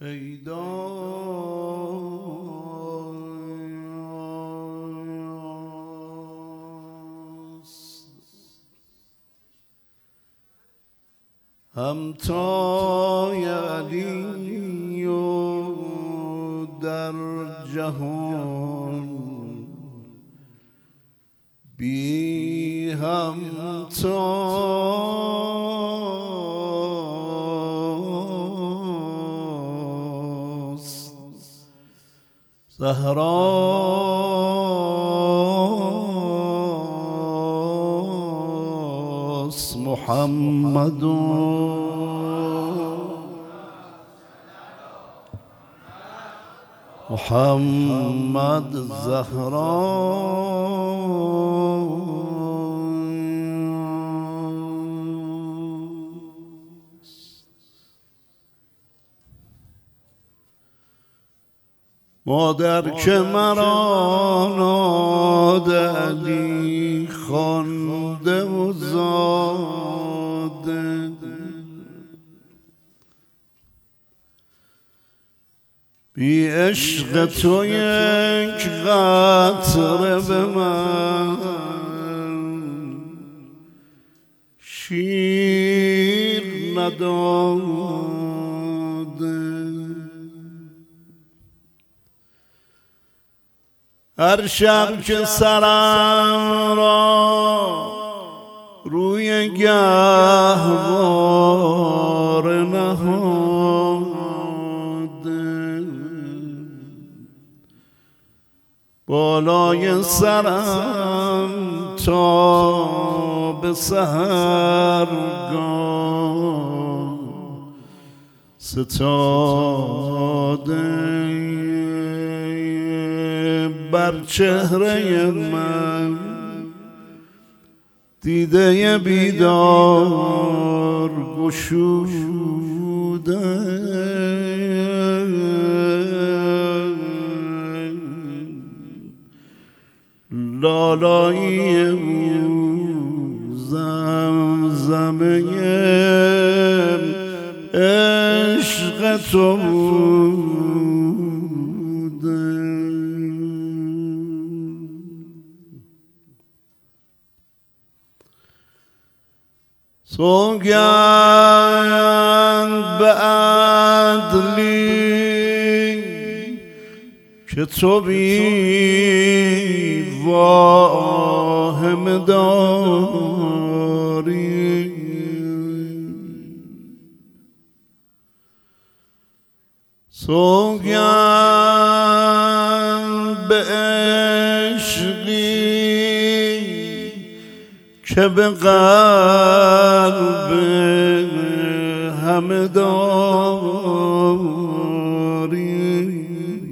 پیداست همتای علی و در جهان بی همتاست زهراست محمد محمد زهراست مادر که مرا ناد علی خوانده و زاده بی عشق تو یک قطره به من شیر نداده هر شب که سرم را روی گهواره نهاده بالای سرم تا به سحرگاه ستاده بر چهره من دیده بیدار گشوده لالایی او زمزمه عشق تو بوده سوگند به عدلی که تو بی واهم داری سوگند به عشقی که به قلب همه داری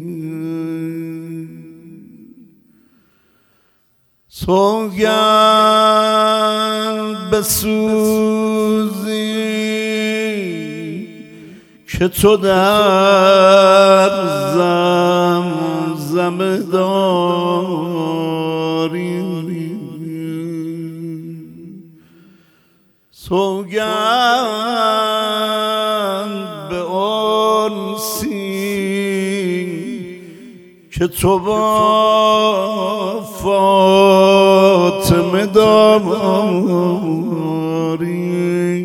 سوگند به سوزی که تو در زمزمه داری سوگند به انسی که تو با فاطمه داری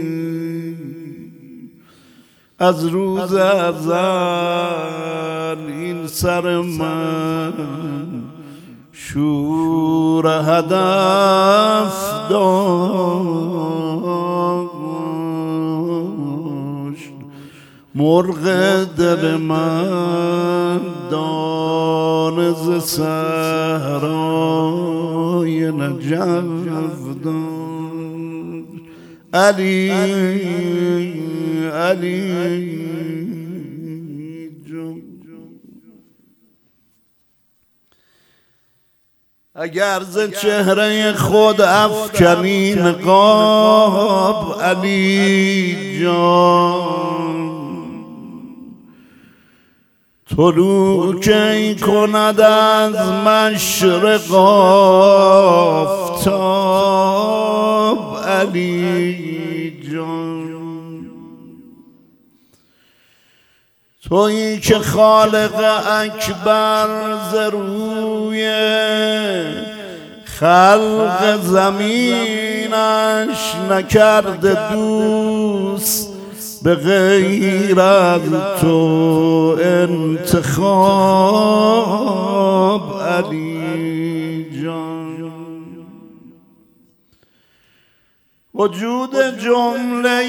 از روز ازل این سر من شور هدف داشت مرغ دل من دانه ز صحرای نجف داشت علی علی اگر ز چهره خود افکنی نقاب علی جان طلوع کی کند از مشرق آفتاب علی جان تویی که خالق اکبر ز روی خلق زمینش نکرده دوست به غیر از تو انتخاب علی جان. وجود جمله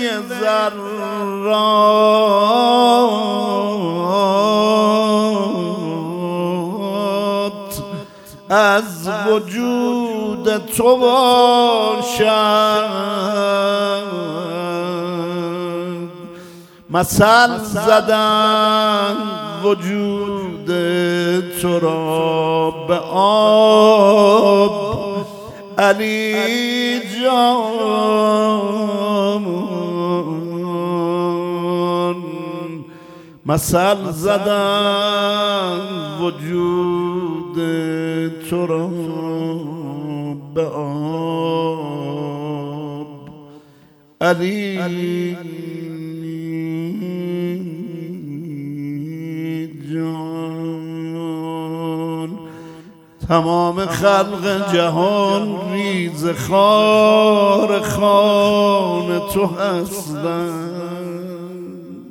ذرات از وجود تو باشد. مثل زدن وجود تو را به آب علی جان. مثل زدن وجود تو را به آب علی جان. تمام خلق جهان ریز خار خوان تو هستند.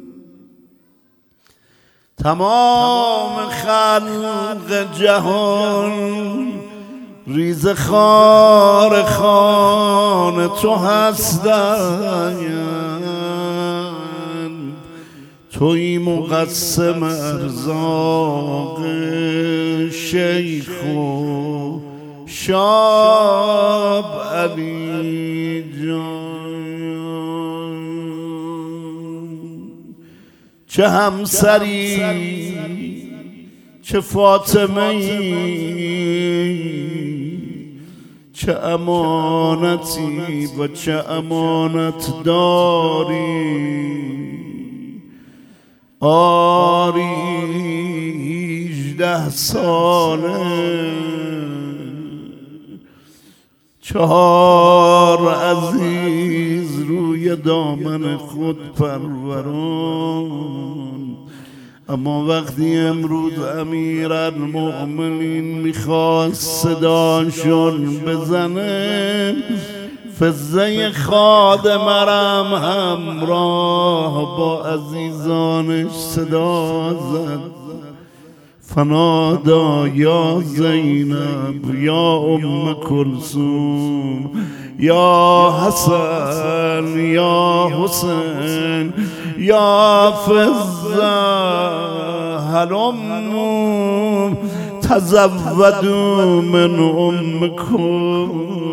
تمام خلق جهان ریز خار خوان تو هستند. توی مقسم ارزاق شیخ و شاب علی جان. چه همسری چه فاطمه‌ای، چه امانتی و چه امانت داری. آری 18 ساله 4 عزیز روی دامن خود پروران. اما وقتی امروز امیرالمؤمنین میخواست صداشون بزنه، فزه خادمرم همراه با عزیزانش صدا زد. فنادا یا زینب یا ام کلثوم یا حسن یا حسین یا فزه هلم تزودوا من امکم.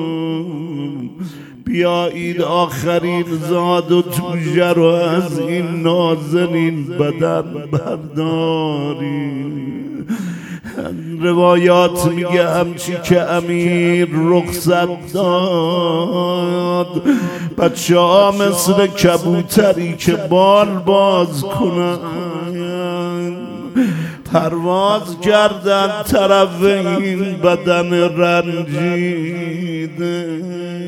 بیایید آخرین زاد و توشه رو از این نازنین بدن برداری. روایات میگه همچی که امیر رخصت داد، بچه ها مثل کبوتری که بال باز کنن پرواز کردن طرف این بدن رنجیده.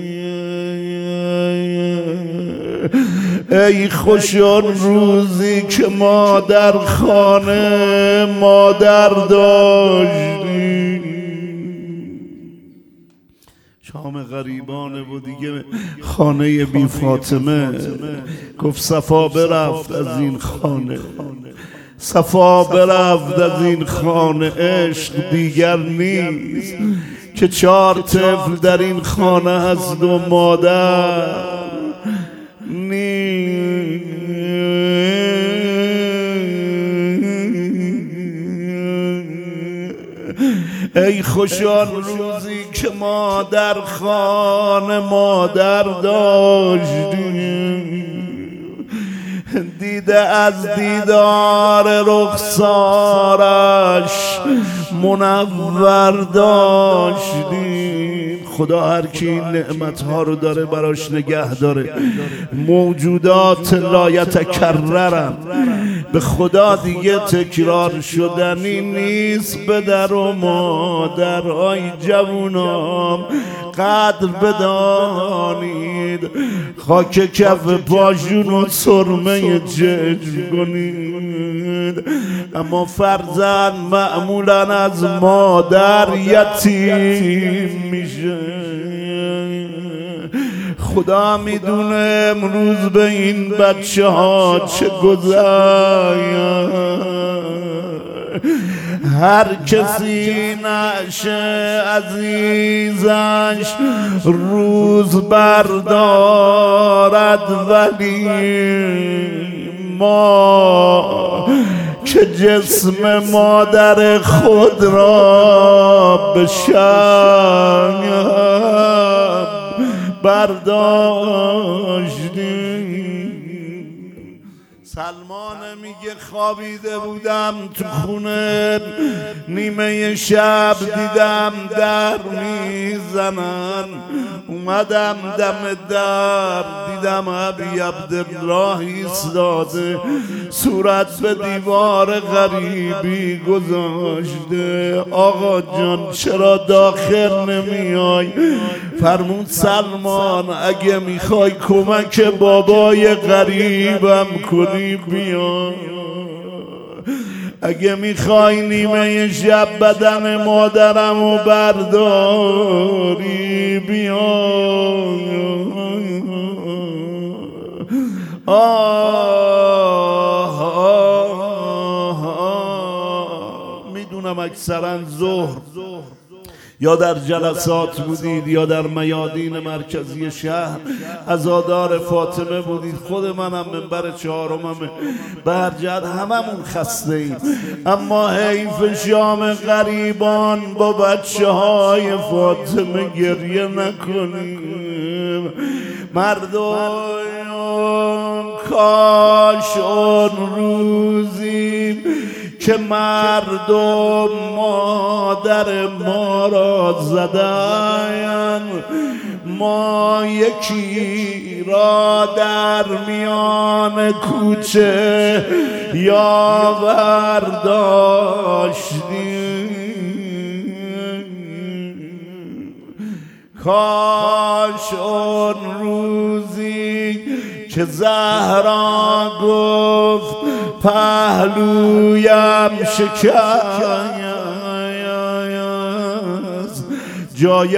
ای خوش آن روزی که ما در خانه مادر داشتیم. شام غریبانه و دیگه خانه بی فاطمه. گفت صفا برفت از این خانه، صفا برفت از این خانه. عشق دیگر نیست که 4 طفل در این خانه هست و مادر نیست. ای خوشان روزی که ما در خانه مادر داشتیم، دیده از دیدار رخسارش منور داشتیم. خدا هر کی این نعمتها رو داره براش نگه داره. موجودات لا یتکررن، به خدا دیگه تکرار شدنی نیست. پدر و مادر آی جوونام قدر بدانید، خاک کف پاشون و سرمه چشم کنید. اما فرزند معمولا از مادر یتیم میشه. خدا میدونه امروز به این بچه ها چه گذشت. هر کسی نشه عزیزش روز بردارد، ولی ما که جسم مادر خود را به شرم برداشتیم. سلمان میگه خوابیده بودم تو خونه، نیمه شب دیدم در میزنن، اومدم دم در دیدم ابی عبدالله ایستاده، صورت به دیوار غریبی گذاشته. آقا جان چرا داخل نمیای؟ فرمود سلمان اگه میخوای کمک بابای غریبم کنی بیا، اگه میخوای نیمه شب بدن مادرمو برداری بیا. میدونم اکثرا ظهر یا در جلسات بودید یا در میادین مرکزی شهر عزادار فاطمه بودید. خود منم منبر چهارممه، به هر جهت هممون خسته ایم، اما حیف شام غریبان با بچه های فاطمه گریه نکنیم. مردم کاش اون روزی که مردم مادر ما را زدن، ما یکی را در میان کوچه یاور داشتیم. کاش اون روزی که زهرا گفت پهلویم شکست، جای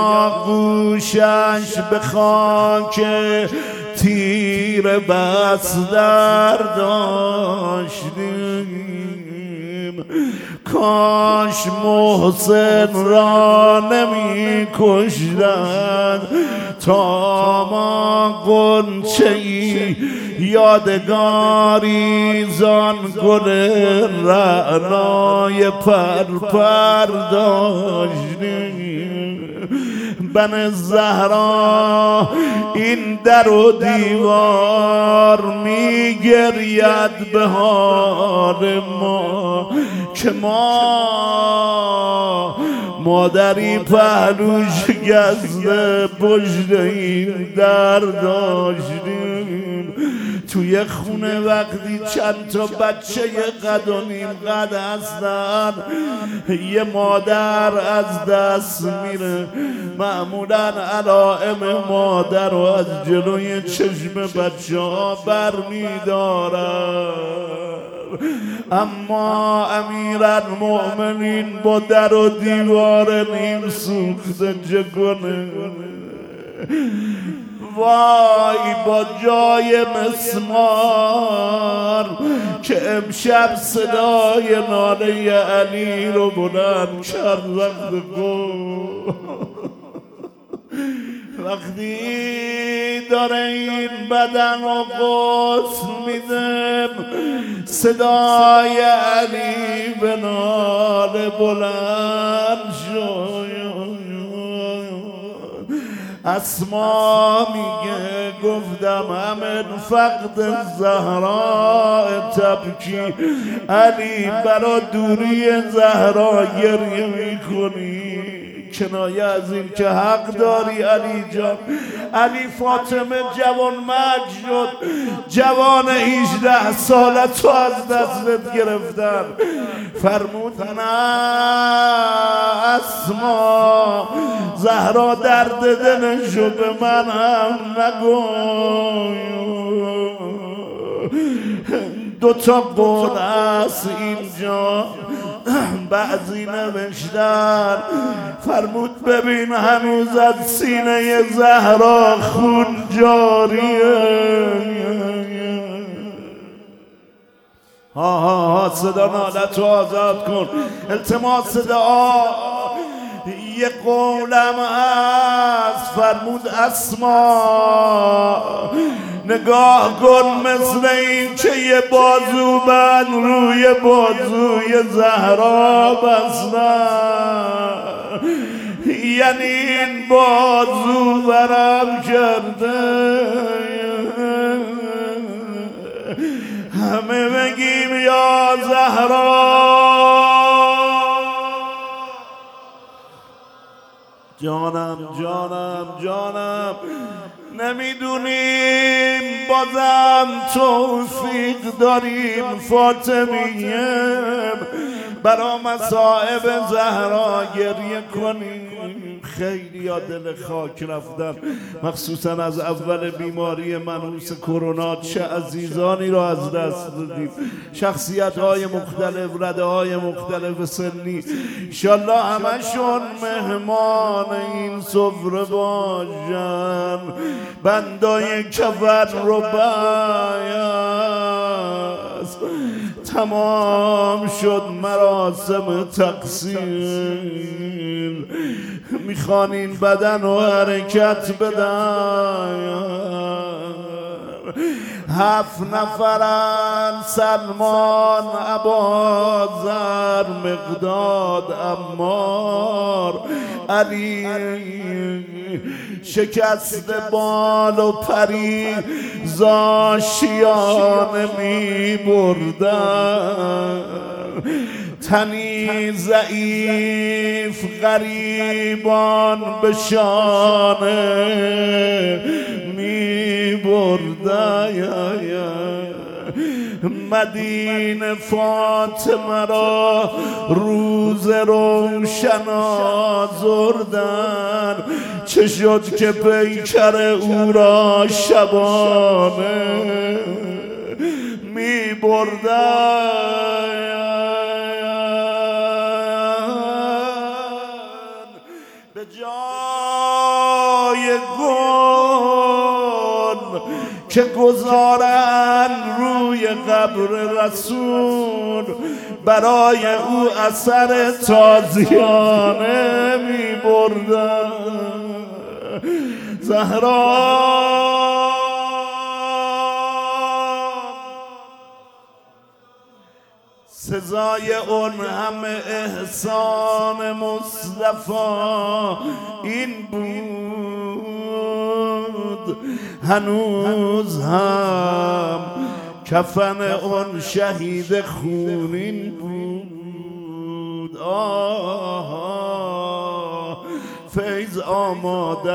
آغوشش به خاک تیر بستر داشتیم. کاش محسن را نمی کشدن تا ما غنچه‌ای یادگاری زان گل رعنای پرپر داشتیم. بن زهرا این در و دیوار می گرید به حال ما که ما مادری پهلو شکسته پشت این در داشتیم. توی خونه وقتی چند تا بچه قد و نیم قد هستن، یه مادر از دست میره، معمولا علائم مادر رو از جلوی چشم بچه ها بر میدارن. اما امیرالمؤمنین با در و دیوار نیم سوخته چه کنه؟ وای با جای مسمار که امشب صدای ناله علی رو بلند کرد. وقتی داره این بدن رو قدس میده، صدای علی به ناله بلند شد. اسما میگه گفتم همین فقد زهرا تبکی، علی برا دوری زهرا گریه میکنی کنایه از این که حق داری علی جان. علی فاطمه جوان مرگ شد، جوان 18 ساله تو از دستت گرفتن. فرمود نه اسما، زهرا درد دلشو به من هم نگو. دوتا قول است اینجا بعضی نوشتن. فرمود ببین هنوز از سینه زهرا خون جاریه. ها صدا نالت رو آزاد کن، التماس دعا. یه قولم هست فرمود اسما، نگاه کن مثل این که یه بازو بند روی بازوی زهرا بستن، یعنی این بازو برم کرده. همه بگیم یا زهرا. جانم جانم جانم، نمیدونیم بازم توفیق داریم فاطمیه برا مصائب زهرا گریه کنیم. خیلی یا دل خاک رفتن، مخصوصا از اول بیماری منحوس کرونا چه عزیزانی را از دست دادیم. شخصیت های مختلف، رده های مختلف سنی، انشالله همشون مهمان این سفره باشن. بندای کفن رو بیاس، تمام شد مراسم تقسیم. میخوان این بدن رو حرکت بدن. 7 نفرن، سلمان، ابوذر، مقداد، عمار، علی. شکست بال و پری زاشیانه می بردن. تنی ضعیف غریبان به شانه می بردن. مدینه فاطمه را روز روشن آزردن. چه شد که پیکر او را شبانه می بردن. به جای گل که گذارن روی قبر رسول، برای او اثر تازیانه می بردن. زهرا سزای اون همه احسان مصطفی این بود. هنوز هم کفن اون شهید خونین بود. فیض آماده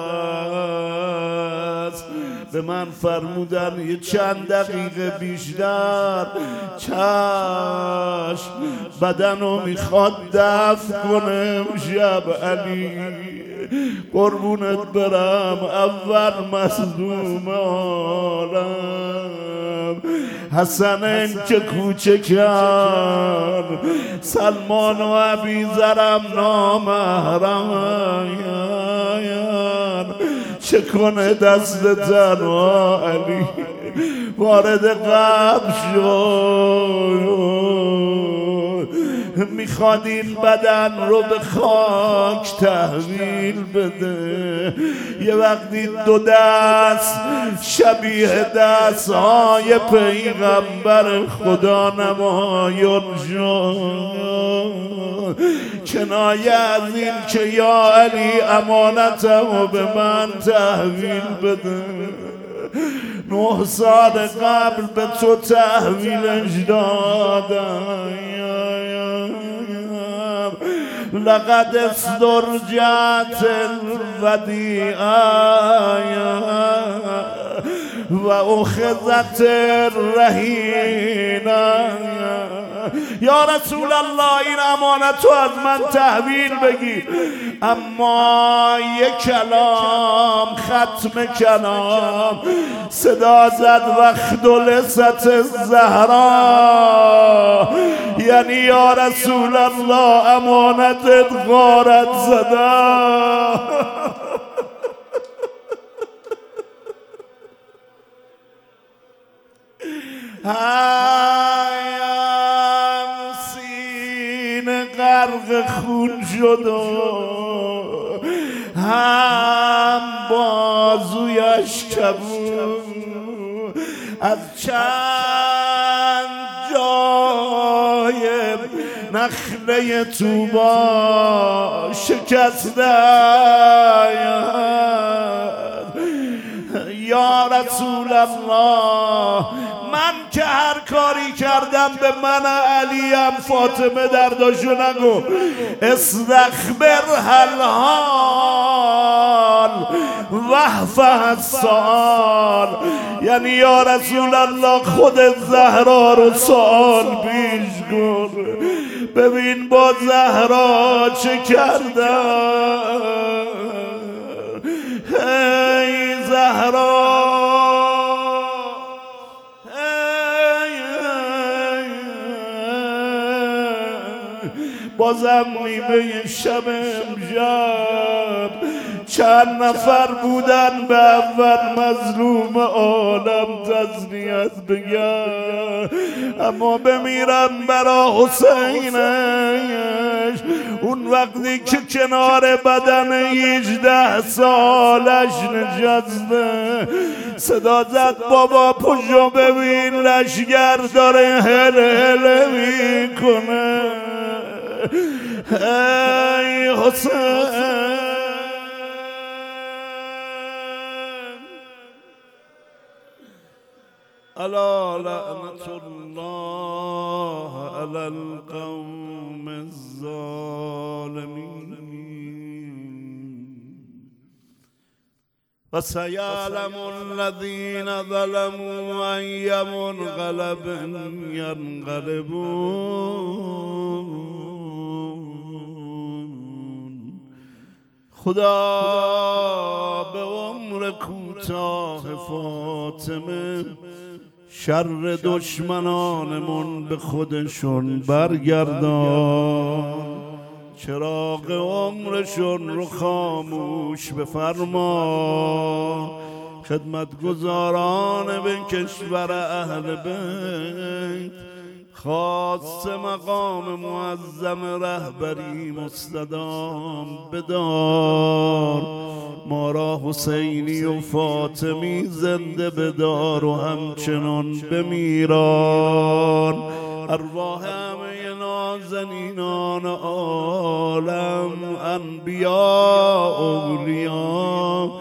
است. به من فرمودن یه چند دقیقه بیشتر، چشم بدنو میخواد دفن کنه شب. علی قربونت برم، اول مصدوم عالم حسنین که کوچکن، سلمان و ابیذرم نامحرم. چه کنه دست تنها علی وارد قبر شد. میخواد این بدن رو به خاک تحویل بده. یه وقتی 2 دست شبیه دستهای پیغمبر خدا نمایان شد. کنایه از این که یا علی امانتمو به من تحویل بده. 9 سال قبل به تو تحویلش دادم. لقد استرجعت الوديعة و اخذت الرهینه. یا رسول الله این امانت رو از من تحویل بگیر، اما یک کلام ختم کلام صدا زد وقت لست زهرا، یعنی یا رسول الله امانتت غارت زده. هایم سینه غرق خون شد و هم بازویش کبود، از چند جای نخله طوبا شکسته. یا رسول الله من که هر کاری کردم به من علیم فاطمه درداشو نگو، استخبر الحال وحفه السؤال، یعنی یا رسول الله خود زهرا رو سؤال پیش کن، ببین با زهرا چه کردم. ای زهرا بازم نیمه شب امشب چند نفر بودن به اول مظلوم عالم تسلیت بگن، اما بمیرم برا حسینش. اون وقتی که کنار بدن 18 سالش نشسته صدا زد بابا پشو ببین لشگر داره هل هل میکنه. ای حسین الا لعنت الله علی القوم الظالمین و سیعلم الذین ظلموا ای منقلب ینقلبون. خدا به عمر کوتاه فاطمه شر دشمنانمون به خودشون برگردان، چراغ عمرشون رو خاموش بفرما. خدمتگزاران به کشور اهل بیت خاص مقام معظم رهبری مستدام بدار، ما را حسینی و فاطمی زنده بدار و همچنان بمیران. ارواح همه نازنینان عالم، انبیا اولیاء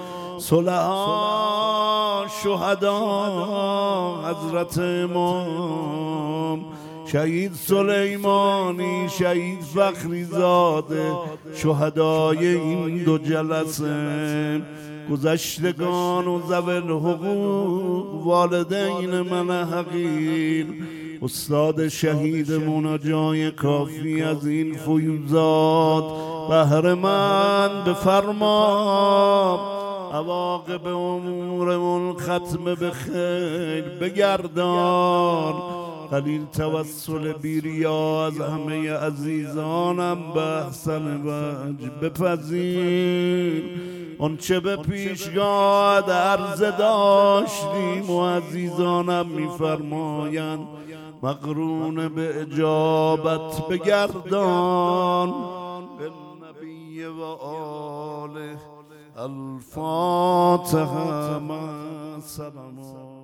صلحا شهدا، حضرت امام شهید سلیمانی، شهید فخری زاده، شهدای این دو جلسه، گذشتگان و ذوی الحقوق، والدین من حقیر، استاد شهیدمون جای کافی از این فیوزات بهره مند بفرما. عواقب امورمون ختم به خیر بگردان. قلیل توسل بیریا از همه عزیزانم به احسن وجه بپذیر. اون چه به پیشگاه عرض داشتیم و عزیزانم میفرمایند مقرون به اجابت بگردان. به نبی و آله الفاتحه مع السلام.